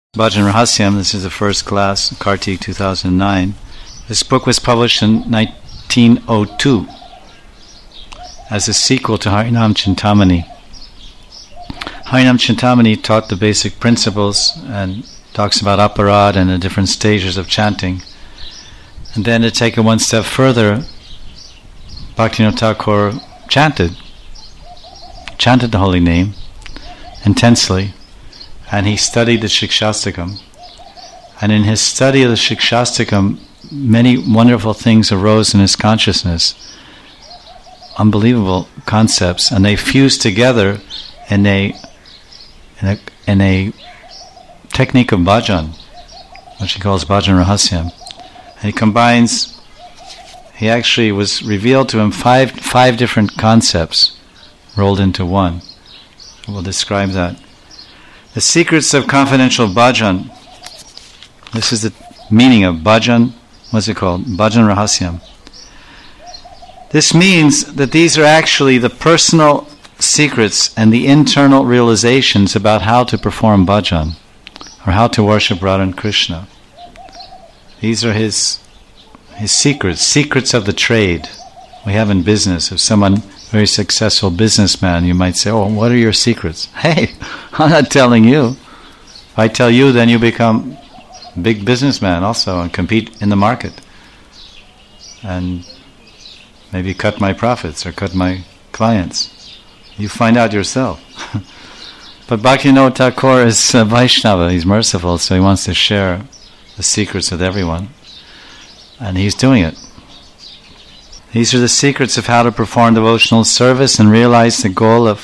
Bhajan Rahasyam. This is the first class, Kartik 2009. This book was published in 1902 as a sequel to Harinam Chintamani. Harinam Chintamani taught the basic principles and talks about aparad and the different stages of chanting. And then to take it one step further, Bhaktivinoda Thakur chanted the holy name intensely, and he studied the Shikshastakam. And in his study of the Shikshastakam, many wonderful things arose in his consciousness, unbelievable concepts, and they fused together in a technique of bhajan, which he calls Bhajan Rahasyam. And he actually was revealed to him five different concepts rolled into one. We'll describe that. The secrets of confidential bhajan. This is the meaning of bhajan. What's it called? Bhajan Rahasyam. This means that these are actually the personal secrets and the internal realizations about how to perform bhajan, or how to worship Radha and Krishna. These are his secrets of the trade we have in business. If someone, very successful businessman, you might say, "Oh, what are your secrets?" Hey, I'm not telling you. If I tell you, then you become a big businessman also and compete in the market. And maybe cut my profits or cut my clients. You find out yourself. But Bhaktivinoda Thakur is Vaishnava, he's merciful, so he wants to share the secrets with everyone. And he's doing it. These are the secrets of how to perform devotional service and realize the goal of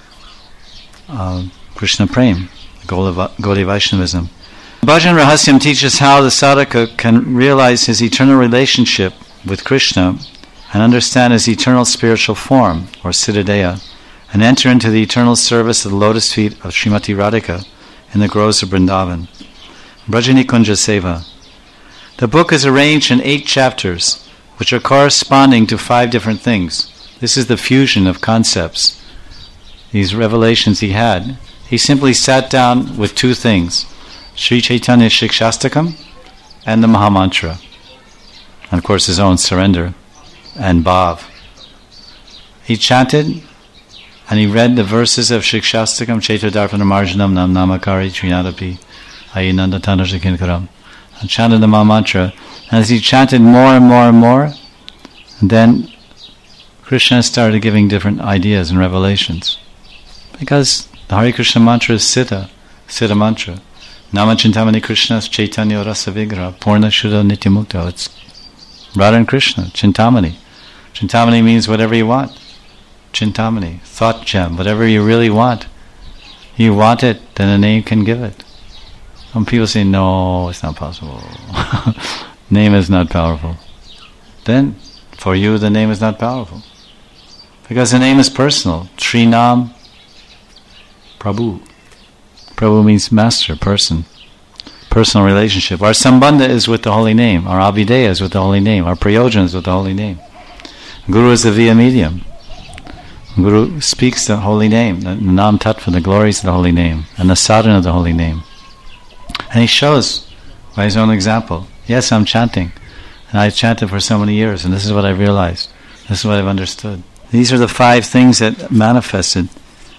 Krishna Prem, the goal of Gaudiya Vaishnavism. Bhajan Rahasyam teaches how the sadhaka can realize his eternal relationship with Krishna and understand his eternal spiritual form, or Siddhadeha, and enter into the eternal service of the lotus feet of Srimati Radhika in the groves of Vrindavan. Brajani Kunja Seva. The book is arranged in 8 chapters, which are corresponding to 5 different things. This is the fusion of concepts. These revelations he had. He simply sat down with 2 things, Sri Chaitanya Shikshastakam and the Mahamantra. And of course his own surrender and bhav. He chanted and he read the verses of Shikshastakam, Chaitadarpana Marjanam Nam Namakari Trinadapi Ayinanda Tandrajakinkaram, and chanted the Mahamantra. And as he chanted more and more and more, and then Krishna started giving different ideas and revelations. Because the Hare Krishna mantra is Siddha mantra. Nama Chintamani Krishna's Chaitanya Rasa Vigraha Purna Shuddha Nityamukta. It's Radha and Krishna, Chintamani. Chintamani means whatever you want. Chintamani, thought gem, whatever you really want. You want it, then the name can give it. Some people say, no, it's not possible. Name is not powerful. Then, for you, the name is not powerful. Because the name is personal. Trinam Prabhu. Prabhu means master, person. Personal relationship. Our sambandha is with the holy name. Our abhideya is with the holy name. Our prayojana is with the holy name. Guru is the via medium. Guru speaks the holy name, the Nam Tattva, the glories of the holy name, and the sadhana of the holy name. And he shows by his own example. Yes, I'm chanting. And I've chanted for so many years, and this is what I've realized. This is what I've understood. These are the 5 things that manifested.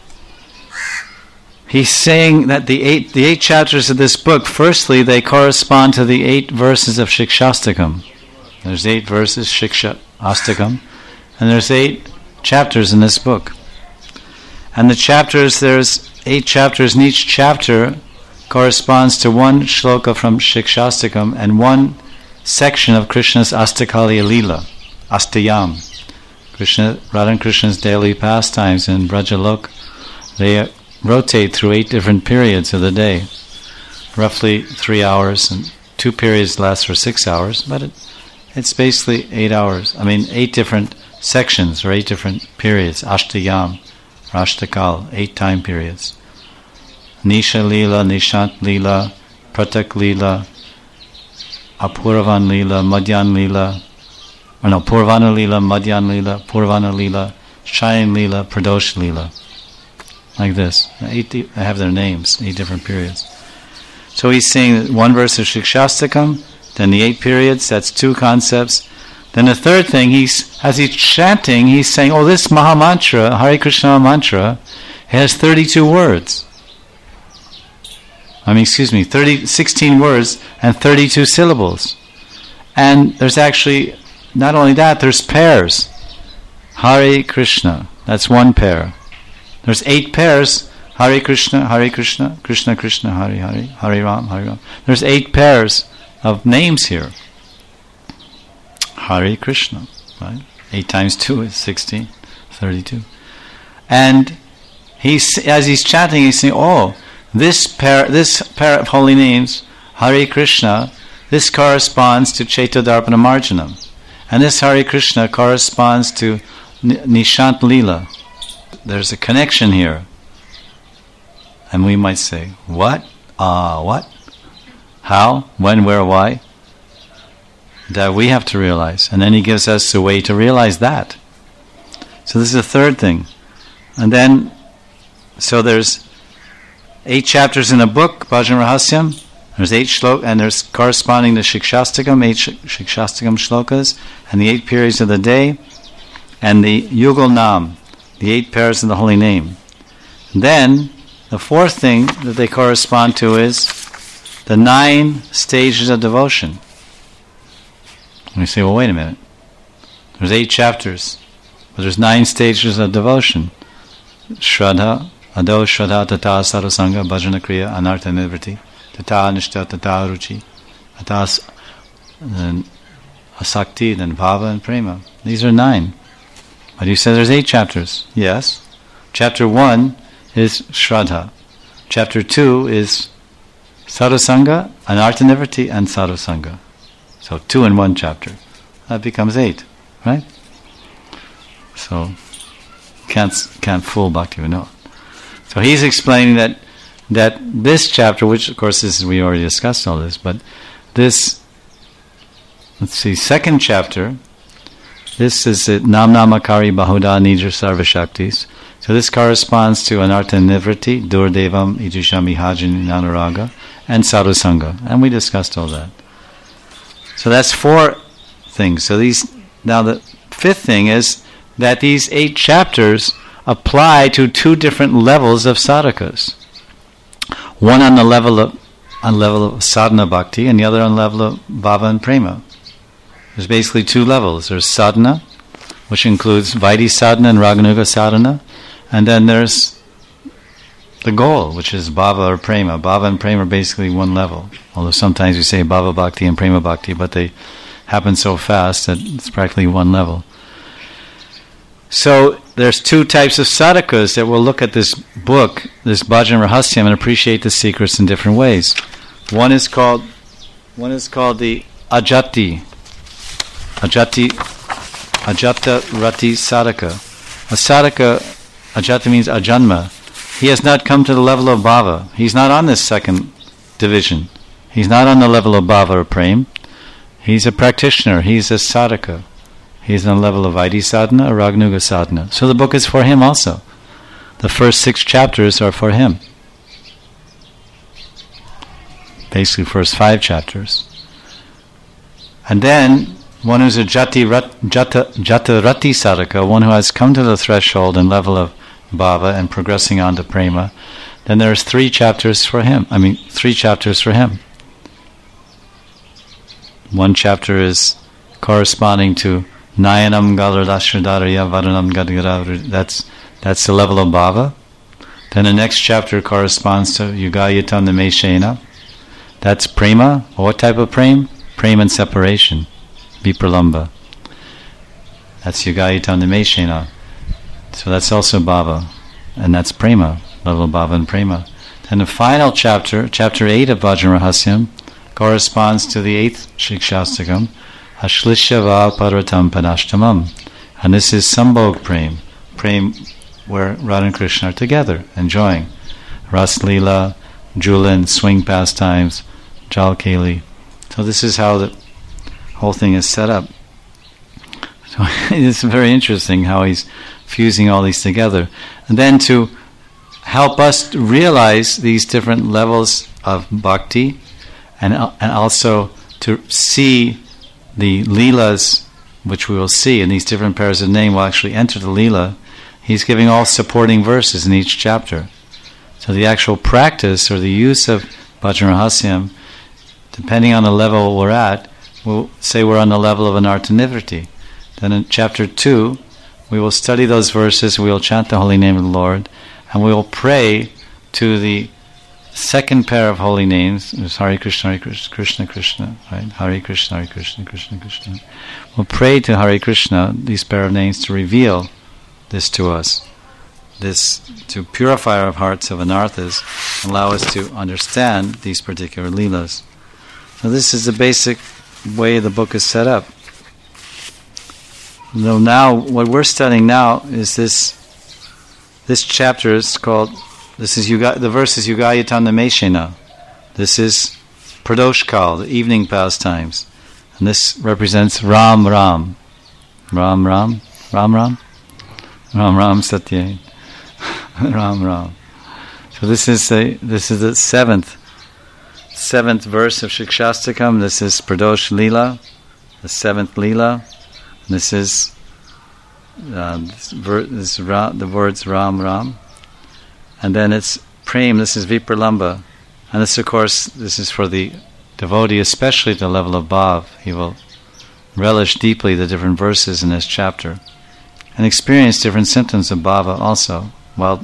He's saying that the eight chapters of this book, firstly, they correspond to the 8 verses of Shikshastakam. There's 8 verses, Shikshastakam, and there's 8 chapters in this book. And the chapters, there's 8 chapters, and each chapter corresponds to 1 shloka from Shikshastakam and 1 section of Krishna's Astakaliya Leela, Astayam. Radha and Krishna's daily pastimes in Brajalok, they rotate through 8 different periods of the day, roughly 3 hours, and 2 periods last for 6 hours, but it's basically 8 hours. 8 different sections or 8 different periods, Ashtayam, or Ashtakal, 8 time periods. Nisha Leela, Nishant Leela, Pratak Leela, Apurvan Leela, Madhyan Leela, Purvana Leela, Madhyan Leela, Purvana Leela, Shayan Leela, Pradosh Leela. Like this. 8 I have their names, 8 different periods. So he's saying one verse of Shikshastakam, then the 8 periods, that's 2 concepts. Then the third thing, as he's chanting, he's saying, oh, this Maha Mantra, Hare Krishna mantra, has 32 words. 16 words and 32 syllables. And there's actually, not only that, there's pairs. Hare Krishna, that's 1 pair. There's 8 pairs. Hare Krishna, Krishna Krishna, Hare Hare, Hare Ram. There's 8 pairs of names here. Hare Krishna, right? 8 times 2 is 16, 32. And as he's chanting, he's saying, oh, this pair of holy names, Hare Krishna, this corresponds to Chaitodarpana Marjanam. And this Hare Krishna corresponds to Nishant Leela. There's a connection here. And we might say, what? What? How? When? Where? Why? That we have to realize. And then he gives us a way to realize that. So this is the third thing. And then, so there's 8 chapters in a book, Bhajan Rahasyam. There's 8 shlokas, and there's corresponding to Shikshastakam, 8 Shikshastakam shlokas, and the 8 periods of the day, and the Yugal Nam, the 8 pairs of the holy name. And then, the fourth thing that they correspond to is the 9 stages of devotion. And we say, well, wait a minute. There's 8 chapters, but there's 9 stages of devotion. Shraddha, Ado Shraddha, Tata Sarasanga, Bhajana Kriya, Anartha Nivriti, Tata Nishta, Tata Ruchi, Tata Asakti, then Bhava and Prema. These are 9. But you said there's 8 chapters. Yes. Chapter 1 is Shraddha. Chapter 2 is Sarasanga, Anartha Nivriti, and Sarasanga. So 2 in 1 chapter. That becomes 8, right? So can't fool Bhaktivinoda. So he's explaining that this chapter, which of course we already discussed all this, but this, second chapter, this is Nam Namakari Bahuda Nidra Sarva Shaktis. So this corresponds to Anartha Nivriti, Durdevam, Ijishami Hajin Nanaraga, and Sadhusanga. And we discussed all that. So that's 4 things. So now the 5th thing is that these 8 chapters apply to 2 different levels of sadhakas. One on the level of sadhana bhakti, and the other on the level of bhava and prema. There's basically 2 levels. There's sadhana, which includes Vaidhi sadhana and Raganuga sadhana, and then there's the goal, which is bhava or prema. Bhava and prema are basically 1 level. Although sometimes we say bhava bhakti and prema bhakti, but they happen so fast that it's practically 1 level. So there's 2 types of sadhakas that will look at this book, this Bhajan Rahasyam, and appreciate the secrets in different ways. One is called the Ajata Rati Sadhaka. A sadhaka, Ajata means ajanma. He has not come to the level of bhava. He's not on this 2nd division. He's not on the level of bhava or prem. He's a practitioner. He's a sadhaka. He's on the level of Vaidhi sadhana or Raganuga sadhana. So the book is for him also. The first 6 chapters are for him. Basically, first 5 chapters. And then, one who's a Jata Rati Sadhaka, one who has come to the threshold and level of bhava and progressing on to prema, then there's 3 chapters for him. 3 chapters for him. 1 chapter is corresponding to Nayanam Galadashradaraya Varanam Gadgara. That's the level of bhava. Then the next chapter corresponds to Yugayatam Nameshena. That's prema. What type of prema? Prema and separation. Vipralamba. That's Yugayatam Nameshena. So that's also bhava. And that's prema. Level of bhava and prema. Then the final chapter, chapter 8 of Bhajan Rahasyam, corresponds to the 8th Shikshastakam, Ashlishya Va Paratam Panashtamam. And this is Sambhog Prem. Prem where Radha and Krishna are together, enjoying Ras Leela, Julin, swing pastimes, Jal Keli. So this is how the whole thing is set up. So it's very interesting how he's fusing all these together. And then to help us to realize these different levels of bhakti, and also to see the leelas, which we will see in these different pairs of name. Will actually enter the leela. He's giving all supporting verses in each chapter. So the actual practice or the use of Bhajan Rahasyam, depending on the level we're at, we'll say we're on the level of Anartha-Nivritti. Then in chapter 2, we will study those verses, we will chant the holy name of the Lord, and we will pray to the second pair of holy names. It was Hare Krishna, Krishna Krishna, right? Hare Krishna, Krishna Krishna. We'll pray to Hare Krishna, these pair of names, to reveal this to us, this to purify our hearts of anarthas, and allow us to understand these particular leelas. So this is the basic way the book is set up. So now, what we're studying now is this chapter is called, this is the verse is Yugayatana Meshena. This is Pradoshkal, the evening pastimes. And this represents Ram Ram. Ram Ram? Ram Ram? Ram Ram Satya. Ram Ram. So this is the seventh verse of Shikshastakam. This is Pradosh Leela, the seventh Leela. This is the words Ram Ram, and then it's Prem. This is Vipralamba, and this, of course, this is for the devotee, especially at the level of Bhav. He will relish deeply the different verses in this chapter, and experience different symptoms of Bhava also, while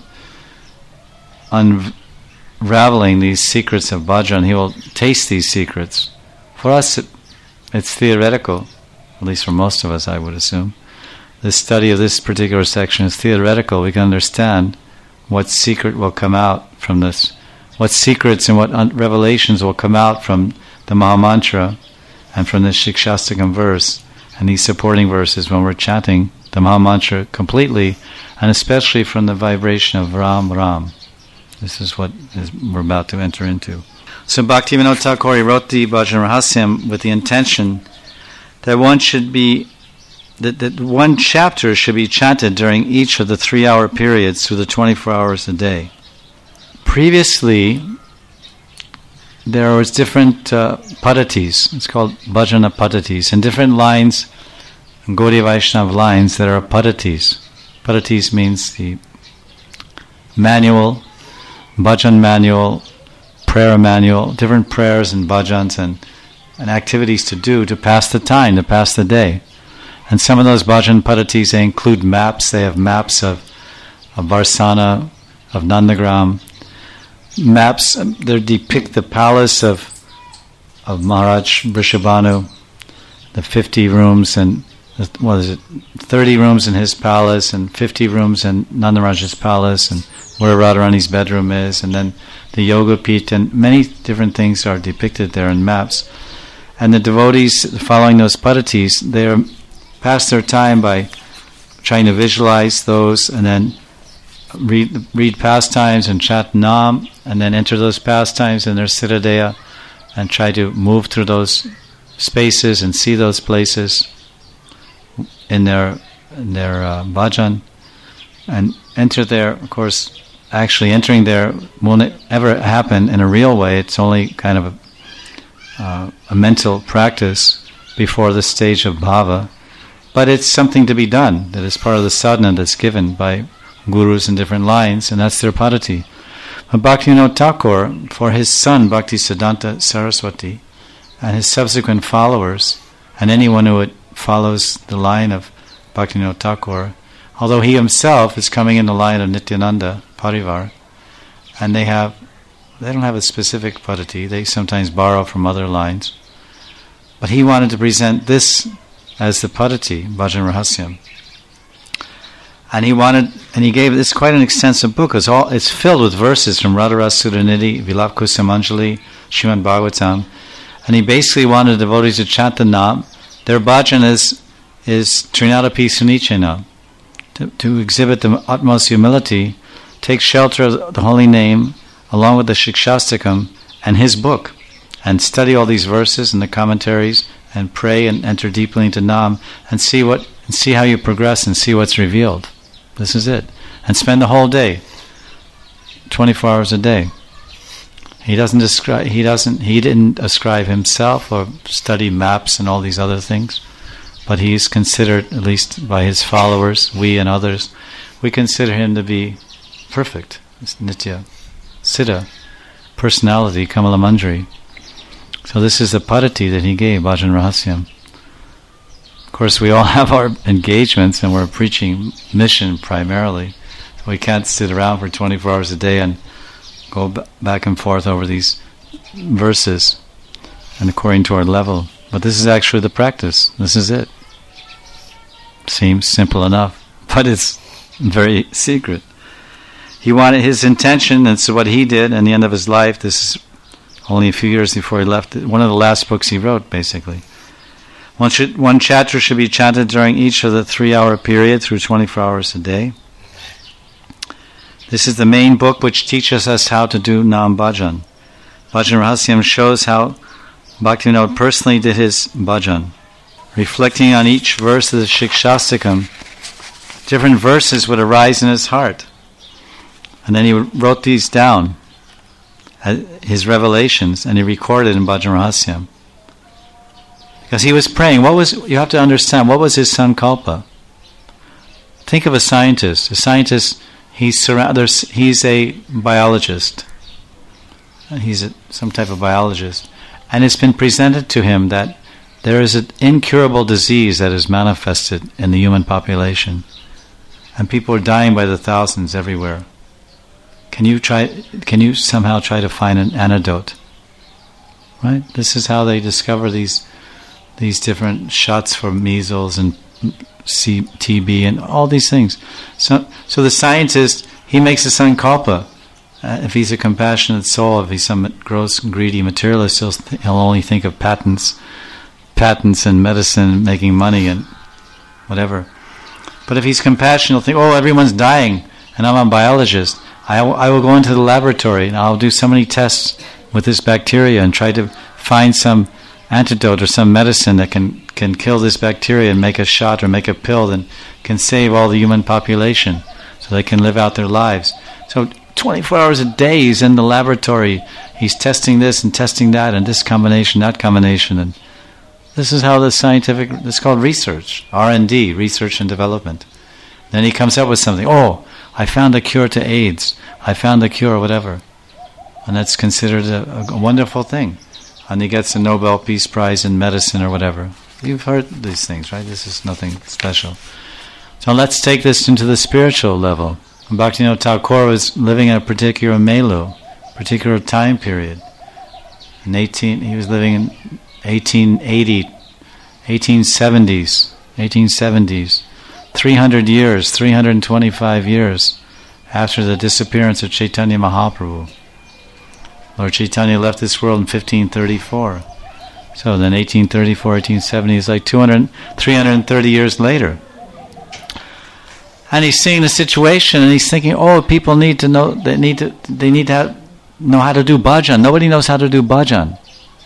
unraveling these secrets of bhajan. He will taste these secrets. For us, it's theoretical. At least for most of us, I would assume. This study of this particular section is theoretical. We can understand what secret will come out from this, what secrets and what revelations will come out from the Mahamantra and from this Shikshastakam verse and these supporting verses when we're chanting the Mahamantra completely, and especially from the vibration of Ram Ram. This is what we're about to enter into. So Bhaktivinoda Thakur wrote the Bhajan Rahasyam with the intention that one chapter should be chanted during each of the 3-hour periods through the 24 hours a day. Previously, there was different padatis. It's called bhajana padatis, and different lines, Gaudiya Vaishnava lines that are padatis. Padatis means the manual, bhajan manual, prayer manual, different prayers and bhajans and activities to do to pass the time, to pass the day. And some of those bhajan padatis, they include maps. They have maps of Varsana, of Nandagram. Maps that depict the palace of Maharaj Vrishabhanu, the 50 rooms and 30 rooms in his palace and 50 rooms in Nandaraj's palace, and where Radharani's bedroom is, and then the Yoga Pit, and many different things are depicted there in maps. And the devotees following those padatis, they pass their time by trying to visualize those, and then read pastimes and chant Nam, and then enter those pastimes in their Siddhadeha, and try to move through those spaces and see those places in their bhajan, and enter there. Of course, actually entering there won't ever happen in a real way. It's only kind of a mental practice before the stage of bhava, but it's something to be done, that is part of the sadhana that's given by gurus in different lines, and that's their padati. But Bhaktivinoda Thakur, for his son Bhaktisiddhanta Saraswati and his subsequent followers, and anyone who follows the line of Bhaktivinoda Thakur, although he himself is coming in the line of Nityananda Parivar, and they don't have a specific padati, they sometimes borrow from other lines, but he wanted to present this as the padati, Bhajan Rahasyam. And he gave this quite an extensive book. It's filled with verses from Radharasa Sudhanidhi, Vilap Kusumanjali, Srimad Bhagavatam, and he basically wanted the devotees to chant the Nam. Their bhajan is Trinadapi Sunichena, to exhibit the utmost humility, take shelter of the holy name, along with the Shikshastakam and his book, and study all these verses and the commentaries, and pray and enter deeply into Nam, and see how you progress and see what's revealed. This is it. And spend the whole day 24 hours a day. He didn't ascribe himself or study maps and all these other things, but he is considered, at least by his followers, we and others, we consider him to be perfect. It's Nitya Siddha, personality, Kamala Manjari. So this is the padati that he gave, Bhajan Rahasyam. Of course, we all have our engagements and we're preaching mission primarily. So we can't sit around for 24 hours a day and go back and forth over these verses and according to our level. But this is actually the practice. This is it. Seems simple enough, but it's very secret. He wanted his intention, and so what he did in the end of his life, this is only a few years before he left, one of the last books he wrote, basically. One chapter should be chanted during each of the 3-hour period through 24 hours a day. This is the main book which teaches us how to do Nam Bhajan. Bhajan Rahasyam shows how Bhaktivinoda personally did his bhajan. Reflecting on each verse of the Shikshastakam, different verses would arise in his heart. And then he wrote these down, his revelations, and he recorded in Bhajan Rahasyam. Because he was praying, you have to understand, what was his sankalpa? Think of a scientist. A scientist, he's a biologist. He's some type of biologist. And it's been presented to him that there is an incurable disease that is manifested in the human population. And people are dying by the thousands everywhere. Can you somehow try to find an antidote? Right? This is how they discover these different shots for measles and TB and all these things. So the scientist, he makes a sankalpa. If he's a compassionate soul, if he's some gross, greedy materialist, he'll only think of patents and medicine, making money and whatever. But if he's compassionate, he'll think, everyone's dying, and I'm a biologist. I will go into the laboratory and I'll do so many tests with this bacteria and try to find some antidote or some medicine that can kill this bacteria and make a shot or make a pill that can save all the human population so they can live out their lives. So 24 hours a day he's in the laboratory, he's testing this and testing that and this combination, that combination, and this is how this is called research, R&D, research and development. Then he comes up with something, I found a cure to AIDS, I found a cure, whatever. And that's considered a wonderful thing. And he gets a Nobel Peace Prize in medicine or whatever. You've heard these things, right? This is nothing special. So let's take this into the spiritual level. Bhaktivinoda Thakur was living in a particular melu, particular time period. He was living in 1880, 1870s, 300 years, 325 years after the disappearance of Chaitanya Mahaprabhu. Lord Chaitanya left this world in 1534. So then 1834, 1870 is like 330 years later. And he's seeing the situation and he's thinking, people need to know, they need to know how to do bhajan. Nobody knows how to do bhajan.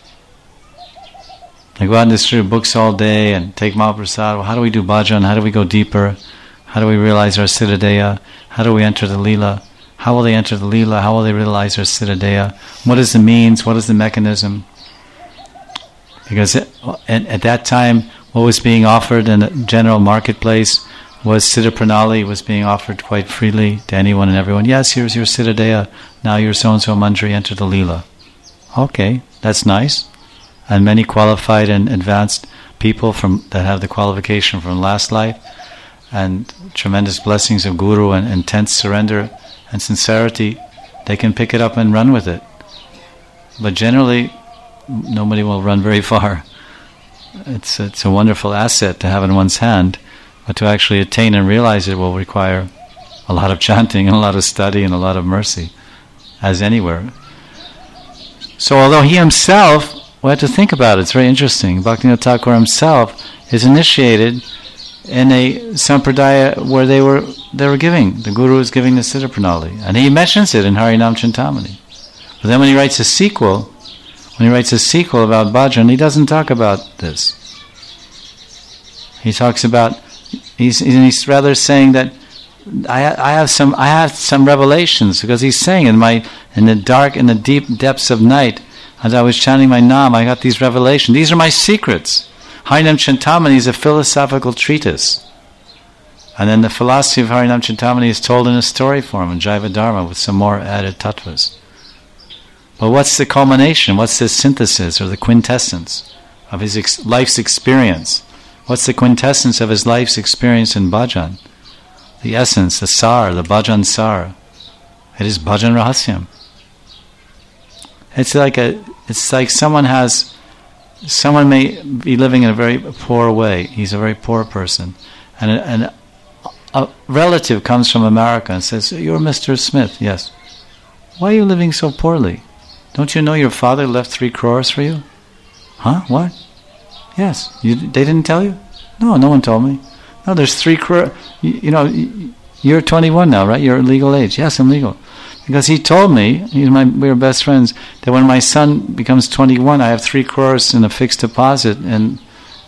They go out and distribute books all day and take Mahaprasad. Well, how do we do bhajan? How do we go deeper? How do we realize our Siddhadeya? How do we enter the Leela? How will they enter the Leela? How will they realize their Siddhadeya? What is the means? What is the mechanism? Because at that time, what was being offered in the general marketplace was Siddha Pranali was being offered quite freely to anyone and everyone. Yes, here's your Siddhadeya. Now your so-and-so Manjari, enter the Leela. Okay, that's nice. And many qualified and advanced people that have the qualification from last life and tremendous blessings of Guru and intense surrender and sincerity, they can pick it up and run with it. But generally, nobody will run very far. It's a wonderful asset to have in one's hand, but to actually attain and realize it will require a lot of chanting and a lot of study and a lot of mercy, as anywhere. So although he himself, we have to think about it, it's very interesting. Bhaktivinoda Thakur himself is initiated in a sampradaya where they were giving, the Guru is giving the Siddha Pranali. And he mentions it in Harinam Chintamani. But then when he writes a sequel about bhajan, he doesn't talk about this. He talks about, he's rather saying that I had some revelations, because he's saying in the deep depths of night, as I was chanting my Nam, I got these revelations. These are my secrets. Harinam Chintamani is a philosophical treatise. And then the philosophy of Harinam Chintamani is told in a story form in Jaiva Dharma with some more added tattvas. But what's the culmination? What's the synthesis or the quintessence of his life's experience? What's the quintessence of his life's experience in bhajan? The essence, the sar, the bhajan sar. It is bhajan rahasyam. It's like someone may be living in a very poor way. He's a very poor person, and a relative comes from America and says, "You're Mr. Smith." Yes. Why are you living so poorly? Don't you know your father left 3 crores for you? Huh? What? Yes. They didn't tell you? No one told me. No, there's 3 crores. You're 21 now, right? You're legal age. Yes, I'm legal. Because he told me, we were best friends, that when my son becomes 21, I have 3 crores in a fixed deposit in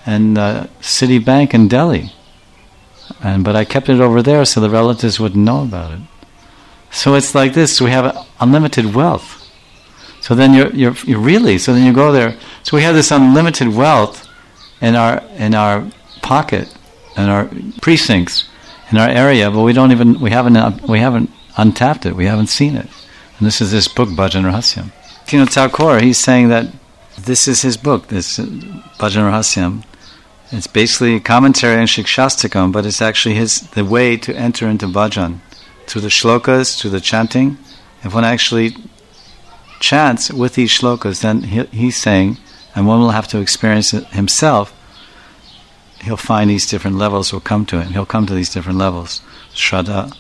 Citibank in Delhi. But I kept it over there so the relatives wouldn't know about it. So it's like this. We have unlimited wealth. So then you're really. So then you go there. So we have this unlimited wealth in our pocket, in our precincts, in our area, but we haven't untapped it. We haven't seen it. And this is this book, Bhajan Rahasyam. Thakur, he's saying that this is his book, this Bhajan Rahasyam. It's basically a commentary on Shikshastakam, but it's actually the way to enter into bhajan. Through the shlokas, through the chanting. If one actually chants with these shlokas, then he's saying, and one will have to experience it himself, he'll find these different levels will come to him. He'll come to these different levels. Shraddha,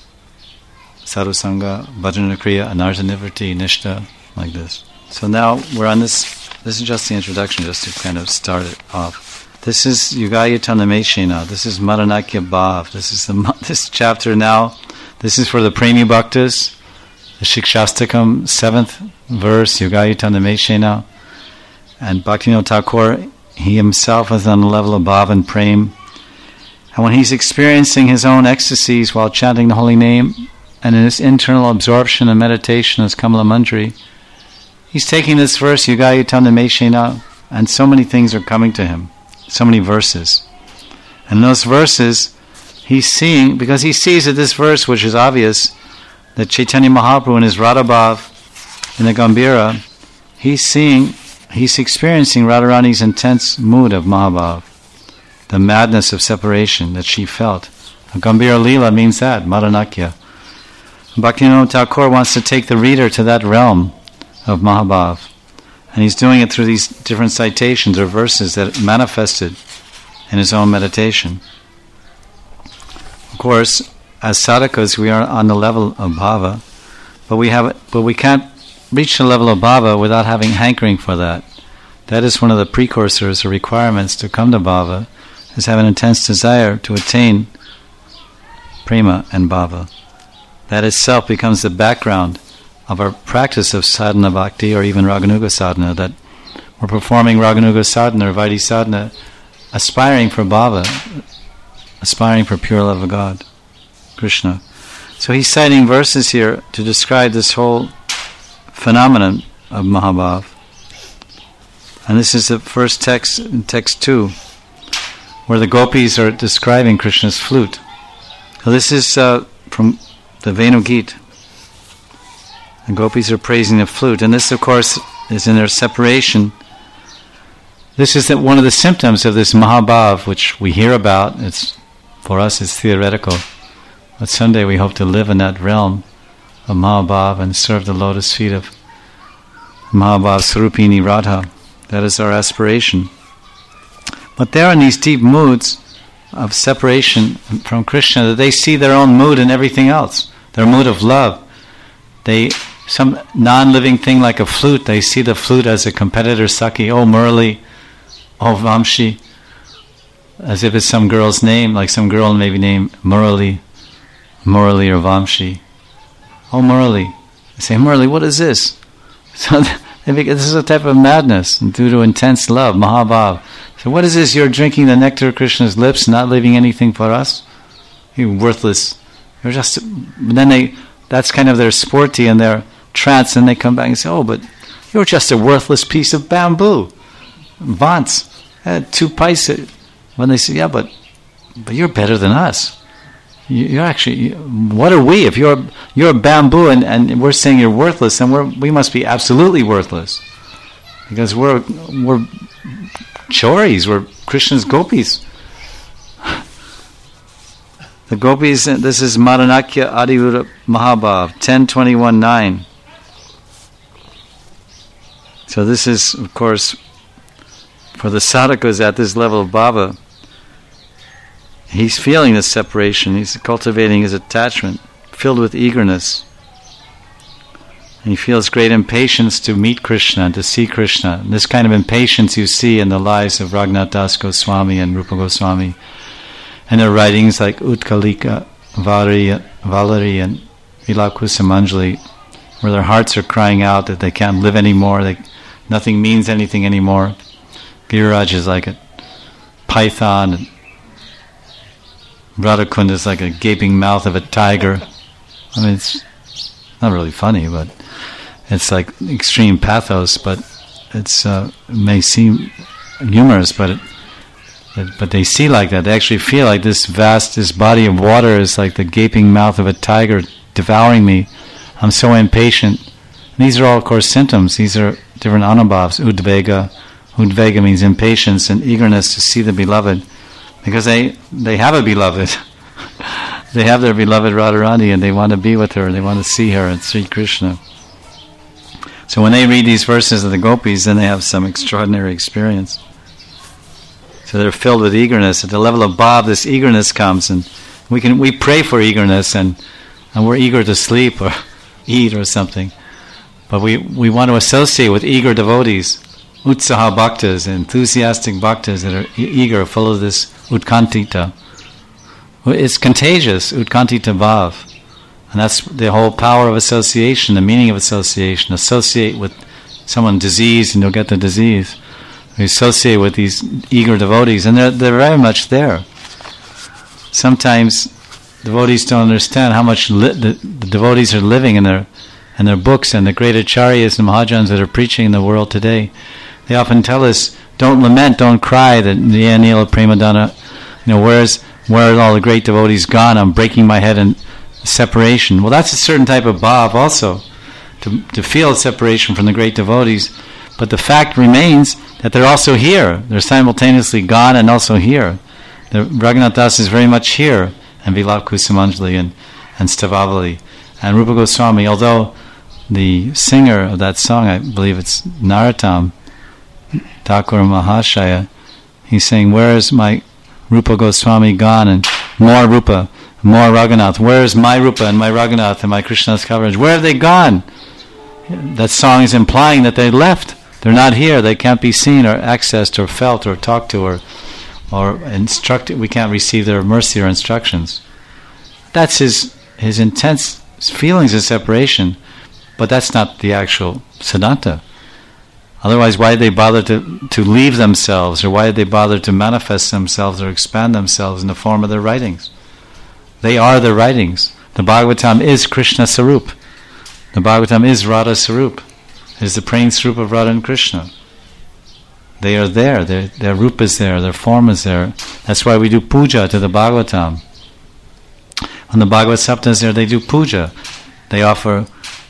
Sadhusanga, Bhajana Kriya, Anartha Nivrti, Nishta, like this. So now we're on this is just the introduction, just to kind of start it off. This is Yugayatana Meshena. This is Maranakya Bhav. This is this chapter now. This is for the Premi Bhaktas. The Shikshastakam, 7th verse, Yugayatana Meshena. And Bhaktivinoda Thakur, he himself is on the level of Bhav and Prem. And when he's experiencing his own ecstasies while chanting the holy name, and in his internal absorption and meditation as Kamala Manjari, he's taking this verse, Yugayatana Meshena, and so many things are coming to him. So many verses. And those verses, he's seeing, because he sees at this verse, which is obvious, that Chaitanya Mahaprabhu in his Radhabhav, in the Gambhira, he's experiencing Radharani's intense mood of Mahabhav, the madness of separation that she felt. Gambhira Leela means that, Maranakya. Bhaktivinoda Thakur wants to take the reader to that realm of Mahabhav. And he's doing it through these different citations or verses that manifested in his own meditation. Of course, as sadhakas, we are on the level of bhava, but we can't reach the level of bhava without having hankering for that. That is one of the precursors or requirements to come to bhava, is have an intense desire to attain prema and bhava. That itself becomes the background of our practice of sadhana bhakti or even Raganuga sadhana, that we're performing Raganuga sadhana or Vaidhi sadhana, aspiring for bhava, aspiring for pure love of God, Krishna. So he's citing verses here to describe this whole phenomenon of Mahabhav. And this is the first text, in text 2, where the gopis are describing Krishna's flute. So this is from the Venu Gita. The gopis are praising the flute, and this, of course, is in their separation. This is one of the symptoms of this Mahabhav, which we hear about. For us, it's theoretical. But someday we hope to live in that realm of Mahabhav and serve the lotus feet of Mahabhav Sarupini Radha. That is our aspiration. But they're in these deep moods of separation from Krishna, that they see their own mood in everything else. Their mood of love. Some non-living thing like a flute, they see the flute as a competitor Saki, oh Murali, oh Vamshi, as if it's some girl's name, like some girl maybe named Murali or Vamshi. Oh Murali. They say, Murali, what is this? So this is a type of madness due to intense love, Mahabhav. So what is this? You're drinking the nectar of Krishna's lips, not leaving anything for us? You worthless That's kind of their sporty and their trance, and they come back and say, oh, but you're just a worthless piece of bamboo. Vants, 2 paise. When they say, yeah, but you're better than us. You're actually, what are we? If you're bamboo and we're saying you're worthless, then we must be absolutely worthless. Because we're choris, we're Krishna's gopis. The gopis, this is Madanakya Adivura Mahabhav, 10:21-9. So this is, of course, for the sadhakas at this level of bhava, he's feeling this separation, he's cultivating his attachment, filled with eagerness. And he feels great impatience to meet Krishna and to see Krishna. And this kind of impatience you see in the lives of Raghunath Das Goswami and Rupa Goswami, and their writings like Utkalika, Valeri, and Vilakusamanjali, where their hearts are crying out that they can't live anymore, nothing means anything anymore. Giriraj is like a python, and Radhakund is like a gaping mouth of a tiger. I mean, it's not really funny, but it's like extreme pathos, but it may seem humorous, but they see like that. They actually feel like this body of water is like the gaping mouth of a tiger devouring me. I'm so impatient. And these are all, of course, symptoms. These are different anubhavs. Udvega means impatience and eagerness to see the beloved, because they have a beloved. They have their beloved Radharani, and they want to be with her, and they want to see her and Sri Krishna. So when they read these verses of the gopis, then they have some extraordinary experience. So they're filled with eagerness. At the level of bhav, this eagerness comes, and we pray for eagerness, and we're eager to sleep or eat or something. But we want to associate with eager devotees, utsaha bhaktas, enthusiastic bhaktas that are eager, full of this utkantita. It's contagious, utkantita bhav. And that's the whole power of association, the meaning of association. Associate with someone diseased and you'll get the disease. We associate with these eager devotees, and they're very much there. Sometimes devotees don't understand how much the devotees are living in their books, and the great acharyas and mahajans that are preaching in the world today. They often tell us, don't lament, don't cry, that the Anila Premadana, where are all the great devotees gone? I'm breaking my head in separation. Well, that's a certain type of bhav also, to feel separation from the great devotees. But the fact remains that they're also here. They're simultaneously gone and also here. The Raghunath Das is very much here, and Vilap Kusumanjali and Stavavali. And Rupa Goswami, although the singer of that song, I believe it's Narottam Thakur Mahashaya, he's saying, where is my Rupa Goswami gone? And more Rupa, more Raghunath. Where is my Rupa and my Raghunath and my Krishna's coverage? Where have they gone? That song is implying that they left. They're not here. They can't be seen or accessed or felt or talked to or instructed. We can't receive their mercy or instructions. That's his intense feelings of separation, but that's not the actual Siddhanta. Otherwise, why did they bother to leave themselves, or why did they bother to manifest themselves or expand themselves in the form of their writings? They are their writings. The Bhagavatam is Krishna Sarup. The Bhagavatam is Radha Sarup. It is the praying Sarup of Radha and Krishna. They are there. Their Rupa is there. Their form is there. That's why we do puja to the Bhagavatam. When the Bhagavad Sapta is there, they do puja. They offer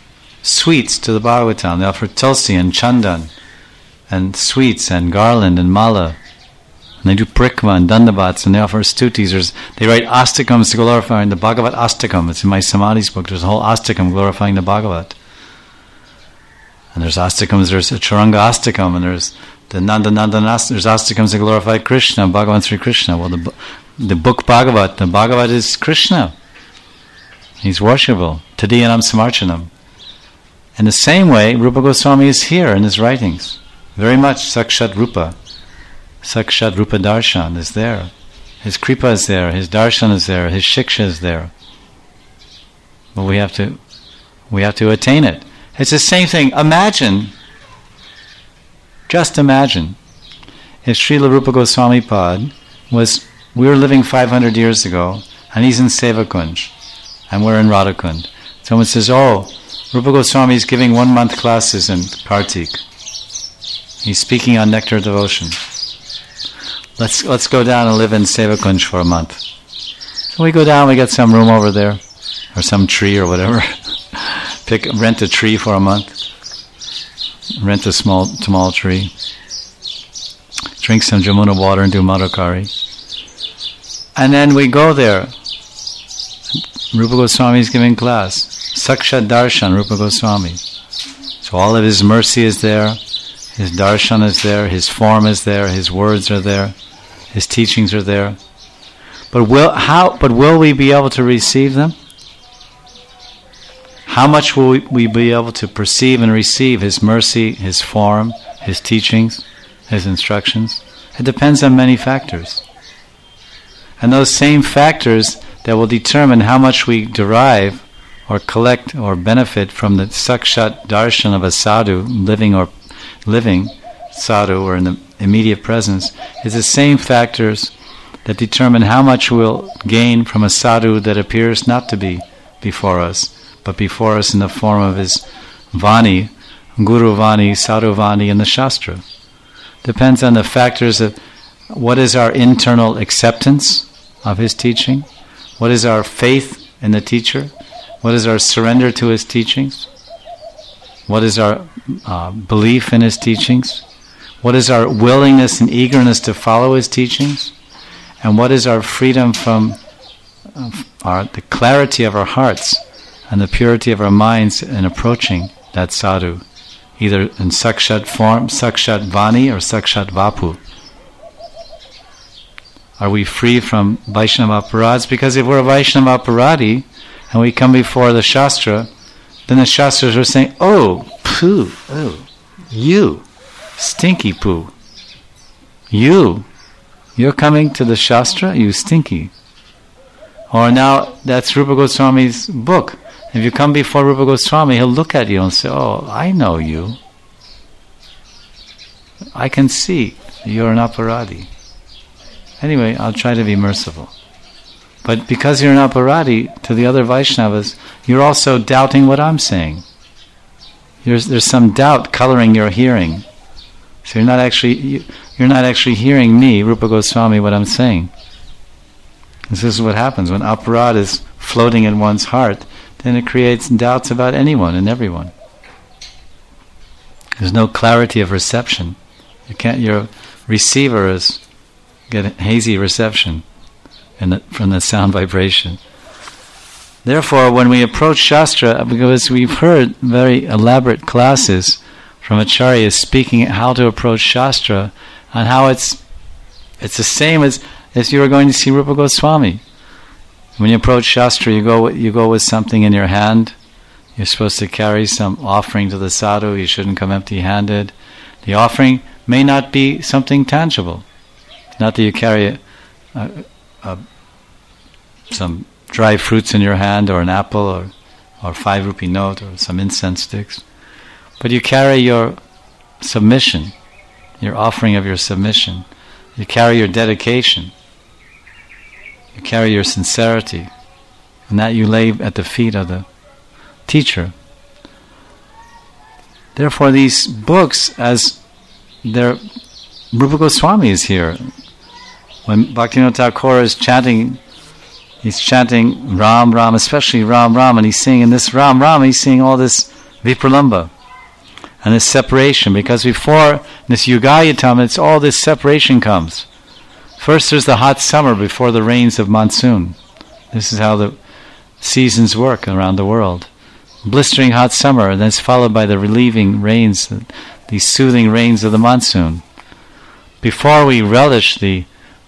sweets to the Bhagavatam. They offer tulsi and chandan and sweets and garland and mala. And they do prikma and dandavats, and they offer stutis. They write astakams to glorify the Bhagavat Astakam. It's in my Samadhi's book. There's a whole astakam glorifying the Bhagavat. And there's astakams, there's a Charanga astakam, and there's the Nandanandan, there's astakams that glorify Krishna, Bhagavan Sri Krishna. Well, the book Bhagavat, the Bhagavat is Krishna. He's worshipable. Tadiyanam Samarchanam. In the same way, Rupa Goswami is here in his writings. Very much Sakshat Rupa. Sakshat Rupa Darshan is there. His Kripa is there. His Darshan is there. His Shiksha is there. But we have to attain it. It's the same thing. Just imagine, if Srila Rupa Goswami Pad we were living 500 years ago, and he's in Sevakunj. and we're in Radhakund. Someone says, oh, Rupa Goswami is giving 1 month classes in Kartik. He's speaking on nectar devotion. Let's go down and live in Sevakunj for a month. So we go down, we get some room over there, or some tree or whatever. Rent a tree for a month. Rent a small tree. Drink some Jamuna water and do Madhukari. And then we go there. Rupa Goswami is giving class. Sakshat Darshan, Rupa Goswami. So all of his mercy is there, his darshan is there, his form is there, his words are there, his teachings are there. But will we be able to receive them? How much will we be able to perceive and receive his mercy, his form, his teachings, his instructions? It depends on many factors. And those same factors that will determine how much we derive or collect or benefit from the sakshat darshan of a sadhu, living sadhu, or in the immediate presence, is the same factors that determine how much we'll gain from a sadhu that appears not to be before us, but before us in the form of his vani, guru vani, sadhu vani, and the shastra. Depends on the factors of what is our internal acceptance of his teaching, what is our faith in the teacher, what is our surrender to his teachings, what is our belief in his teachings, what is our willingness and eagerness to follow his teachings, and what is our freedom from the clarity of our hearts and the purity of our minds in approaching that sadhu, either in sakshat form, sakshat vani, or sakshat vapu. Are we free from Vaishnava aparads? Because if we're a Vaishnava aparadi and we come before the Shastra, then the Shastras are saying, oh, poo, oh, you, stinky poo. You're coming to the Shastra, you stinky. Or now, that's Rupa Goswami's book. If you come before Rupa Goswami, he'll look at you and say, oh, I know you. I can see you're an aparadi. Anyway, I'll try to be merciful. But because you're an aparadi, to the other Vaishnavas, you're also doubting what I'm saying. There's some doubt coloring your hearing. So you're not actually hearing me, Rupa Goswami, what I'm saying. This is what happens when aparad is floating in one's heart. Then it creates doubts about anyone and everyone. There's no clarity of reception. Your receiver is get a hazy reception from the sound vibration. Therefore, when we approach Shastra, because we've heard very elaborate classes from acharyas speaking how to approach Shastra, and how it's the same as you were going to see Rupa Goswami. When you approach Shastra, you go with something in your hand. You're supposed to carry some offering to the sadhu. You shouldn't come empty-handed. The offering may not be something tangible. Not that you carry some dry fruits in your hand, or an apple, or 5 rupee note, or some incense sticks. But you carry your submission, your offering of your submission. You carry your dedication. You carry your sincerity. And that you lay at the feet of the teacher. Therefore, these books, as they're Rupa Goswami is here. When Bhaktivinoda Thakur is chanting, he's chanting Ram Ram, especially Ram Ram, and he's saying in this Ram Ram, he's seeing all this Vipralamba and this separation, because before this Yugayatam, it's all this separation comes. First there's the hot summer before the rains of monsoon. This is how the seasons work around the world. Blistering hot summer, and then it's followed by the relieving rains, the soothing rains of the monsoon. Before we relish the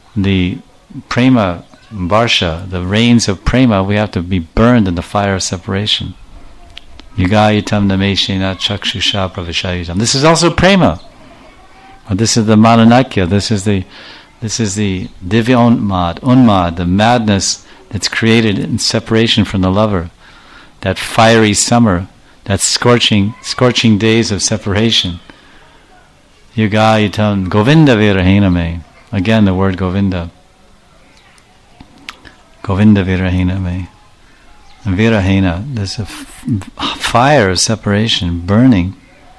prema barsha, the rains of prema, we have to be burned in the fire of separation. Yugayitam nameshena chakshusha pravishayitam. This is also prema. This is the mananakya. This is the divya unmad, the madness that's created in separation from the lover. That fiery summer, that scorching days of separation. Yugayitam Govinda Virahiname. Again, the word Govinda. Govinda Virahiname. Virahena. There's a fire of separation burning.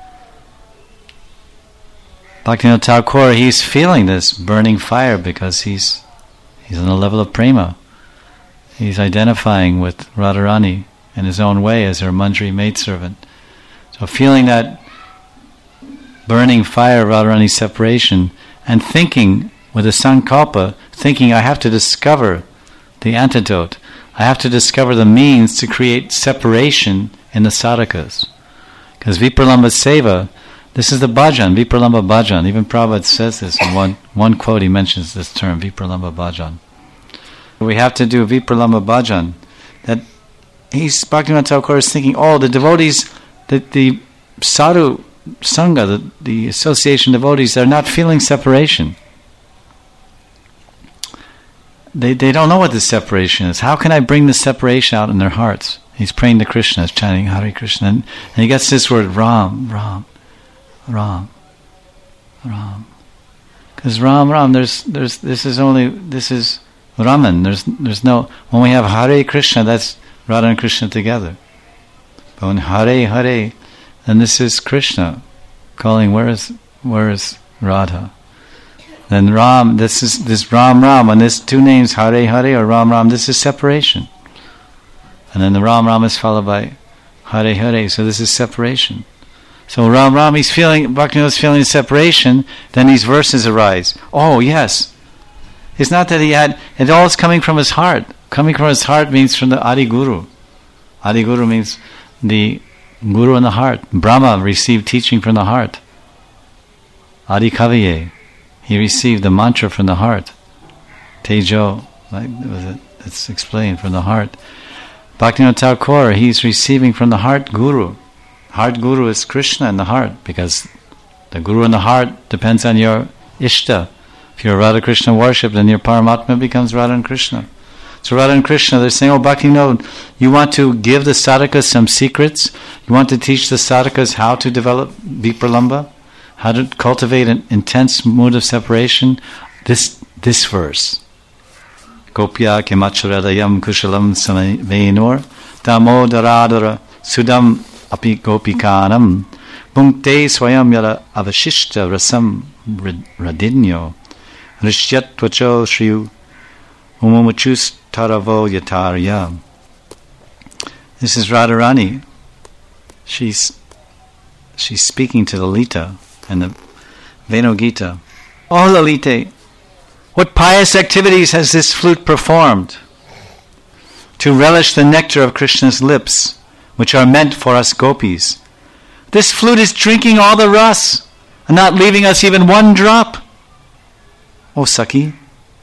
Bhaktivinoda Thakur, he's feeling this burning fire because he's on a level of prema. He's identifying with Radharani in his own way as her Manjari maidservant. So feeling that burning fire of Radharani's separation and thinking with a sankalpa, thinking I have to discover the antidote. I have to discover the means to create separation in the sadhakas. Because Vipralamba Seva, this is the bhajan, Vipralamba bhajan. Even Prabhupada says this in one quote, he mentions this term, Vipralamba bhajan. We have to do Vipralamba bhajan. That Bhaktivinoda Thakur is thinking, the devotees, the sadhu sangha, the association devotees, they're not feeling separation. They don't know what this separation is. How can I bring this separation out in their hearts? He's praying to Krishna, he's chanting Hare Krishna, and he gets this word Ram, Ram, Ram, Ram. Because Ram, this is Raman. There's no, when we have Hare Krishna, that's Radha and Krishna together. But when Hare Hare, then this is Krishna calling, where is Radha? Then Ram, this Ram Ram, when there's two names, Hare Hare or Ram Ram, this is separation. And then the Ram Ram is followed by Hare Hare, so this is separation. So Ram Ram, Bhaktivinoda is feeling separation, then these verses arise. Oh yes. It's not that it all is coming from his heart. Coming from his heart means from the Adi Guru. Adi Guru means the Guru in the heart. Brahma received teaching from the heart. Adi Kaviye, he received the mantra from the heart. Tejo, it's explained from the heart. Bhaktivinoda Thakur, he's receiving from the heart Guru. Heart Guru is Krishna in the heart, because the Guru in the heart depends on your Ishta. If you're Radha Krishna worship, then your Paramatma becomes Radha and Krishna. So Radha and Krishna, they're saying, Bhaktivinoda, you want to give the sadhakas some secrets? You want to teach the sadhakas how to develop Vipralamba? How to cultivate an intense mood of separation? This verse. Gopya kemachradayam kushalam samavenor damodaradara sudam api gopikanam bhunkte swayam yara avashishta rasam radinyo rishyat tvacho shriyu umumuchus taravo yatarya. This is Radharani. She's speaking to Lalita in the Venu Gita. Oh Lalite, what pious activities has this flute performed to relish the nectar of Krishna's lips, which are meant for us gopis? This flute is drinking all the ras and not leaving us even one drop. O Sakhi,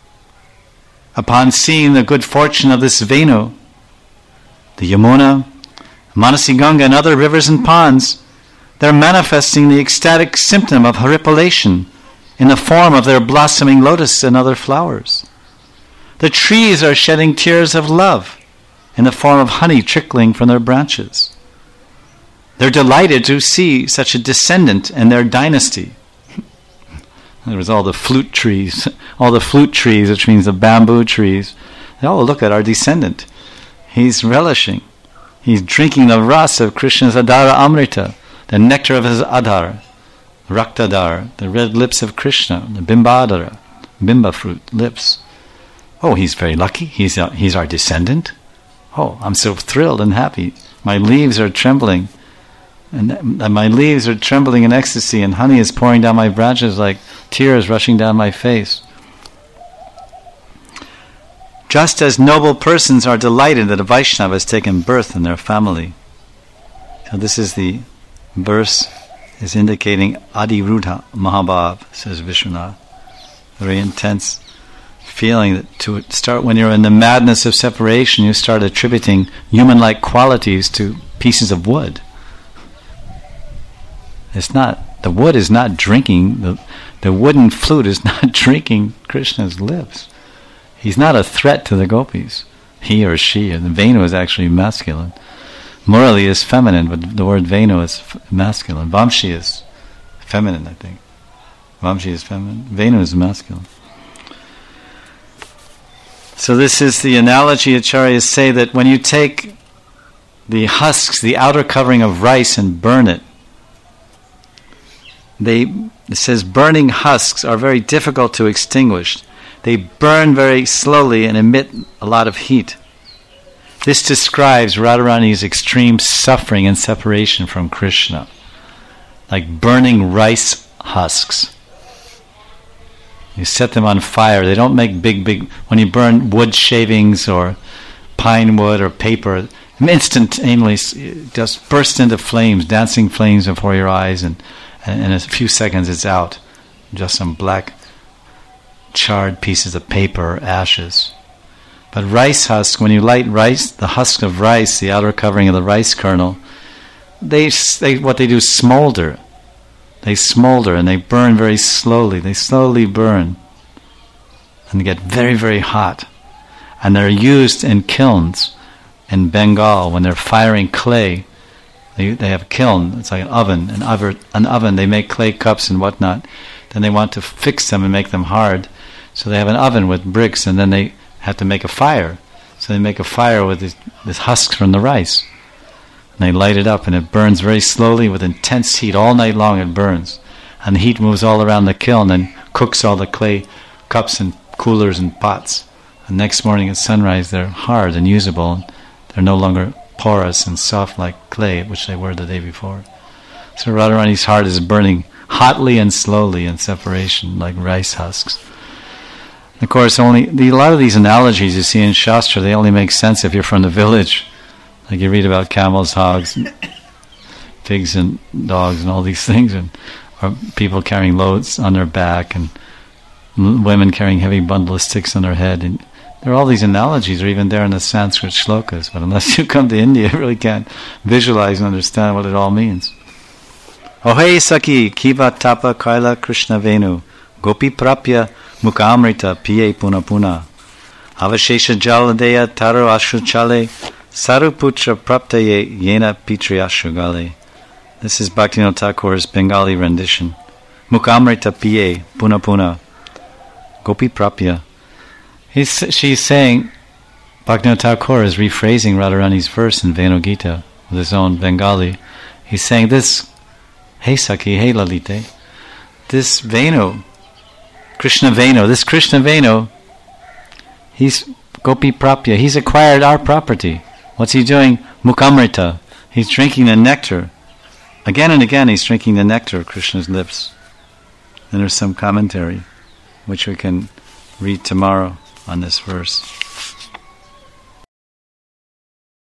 upon seeing the good fortune of this Venu, the Yamuna, Manasi Ganga and other rivers and ponds, they're manifesting the ecstatic symptom of haripalation in the form of their blossoming lotus and other flowers. The trees are shedding tears of love in the form of honey trickling from their branches. They're delighted to see such a descendant in their dynasty. There was all the flute trees, which means the bamboo trees. Oh, look at our descendant. He's relishing. He's drinking the ras of Krishna's Adara Amrita, the nectar of his Adhar, Raktadar, the red lips of Krishna, the Bimbadara, Bimba fruit lips. Oh, he's very lucky. He's our descendant. Oh, I'm so thrilled and happy. My leaves are trembling. And my leaves are trembling in ecstasy, and honey is pouring down my branches like tears rushing down my face. Just as noble persons are delighted that a Vaishnava has taken birth in their family. So this is the verse is indicating Adirudha Mahabhav, says Vishwanath. Very intense feeling that to start when you're in the madness of separation, you start attributing human-like qualities to pieces of wood. The wood is not drinking, the wooden flute is not drinking Krishna's lips. He's not a threat to the gopis. He or she, and Venu is actually masculine. Murali is feminine, but the word Venu is masculine. Vamshi is feminine, I think. Vamshi is feminine. Venu is masculine. So this is the analogy Acharyas say that when you take the husks, the outer covering of rice, and burn it. It says burning husks are very difficult to extinguish. They burn very slowly and emit a lot of heat. This describes Radharani's extreme suffering and separation from Krishna, like burning rice husks. You set them on fire. They don't make big, when you burn wood shavings or pine wood or paper, instantaneously just burst into flames, dancing flames before your eyes, and in a few seconds it's out. Just some black charred pieces of paper or ashes. But rice husk, when you light rice, the husk of rice, the outer covering of the rice kernel, what they do is smolder. They smolder and they burn very slowly. They slowly burn and get very, very hot. And they're used in kilns in Bengal when they're firing clay. They have a kiln. It's like an oven. An oven. They make clay cups and whatnot. Then they want to fix them and make them hard. So they have an oven with bricks, and then they have to make a fire. So they make a fire with this husks from the rice. And they light it up, and it burns very slowly with intense heat. All night long it burns. And the heat moves all around the kiln and cooks all the clay cups and coolers and pots. And next morning at sunrise they're hard and usable. They're no longer porous and soft like clay, which they were the day before. So Radharani's heart is burning hotly and slowly in separation, like rice husks. Of course, a lot of these analogies you see in Shastra, they only make sense if you're from the village. Like you read about camels, hogs, pigs and dogs and all these things, or people carrying loads on their back, and women carrying heavy bundle of sticks on their head. And there are all these analogies, or even there in the Sanskrit shlokas, but unless you come to India, you really can't visualize and understand what it all means. Ohe Saki Kiva Tapa Kaila Krishna Venu Gopi Prapya Mukamrita Piye Puna Puna Avashesha Jaladeya Taro Ashruchale Saruputra Praptaye Yena Pitriashugale. This is Bhaktivinoda Thakur's Bengali rendition. Mukamrita Piye Puna Puna Gopi Prapya. She's saying, Bhaktivinoda Thakur is rephrasing Radharani's verse in Venu Gita with his own Bengali. He's saying this, Hey Saki, hey Lalite, this Venu, Krishna Venu, he's Gopi Prapya, he's acquired our property. What's he doing? Mukamrita. He's drinking the nectar. Again and again he's drinking the nectar of Krishna's lips. And there's some commentary, which we can read tomorrow on this verse.